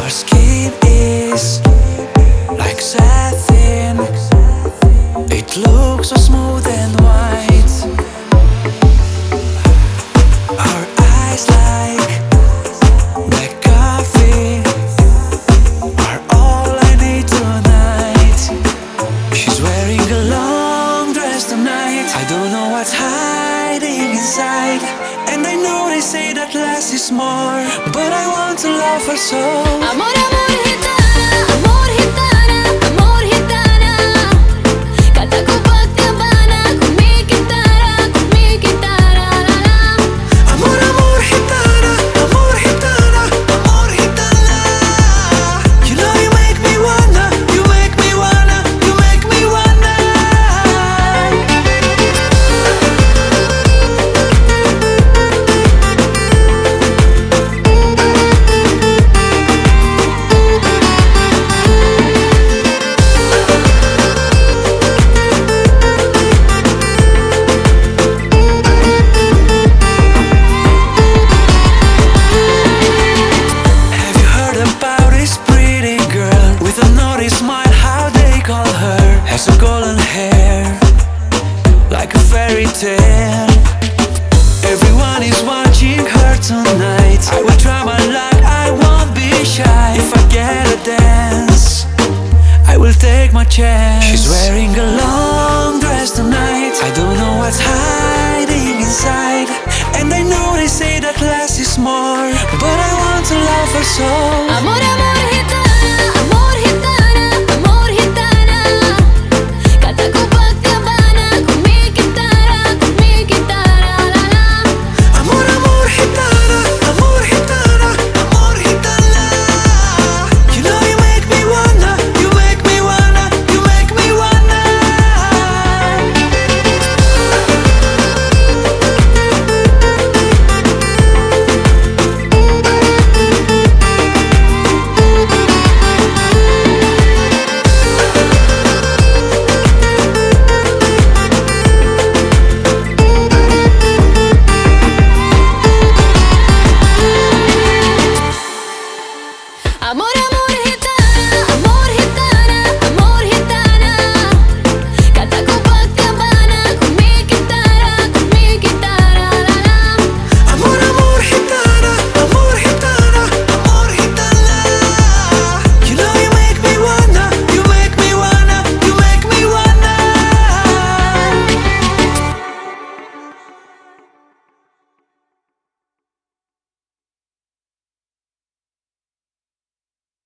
Her skin is like satin. It looks so smooth and white. Her eyes like black coffee are all I need tonight. She's wearing a long dress tonight. I don't know what's hiding inside, and I know they say that less is more, but I want to love her so. Amor, amor, gitana, amor, gitana, amor, gitana. Canta Copacabana con mi guitarra, con mi guitarra, la la. Amor, amor, gitana, amor, gitana, amor, gitana. You know you make me wanna, you make me wanna, you make me wanna. Have you heard about this pretty girl with a naughty smile? How they call her? Has a golden hair like a fairy tale. Everyone is watching her tonight. I will try my luck, I won't be shy. If I get a dance, I will take my chance. She's wearing a long dress tonight. I don't know what's hiding inside, and I know they say that less is more, but I want to love her so.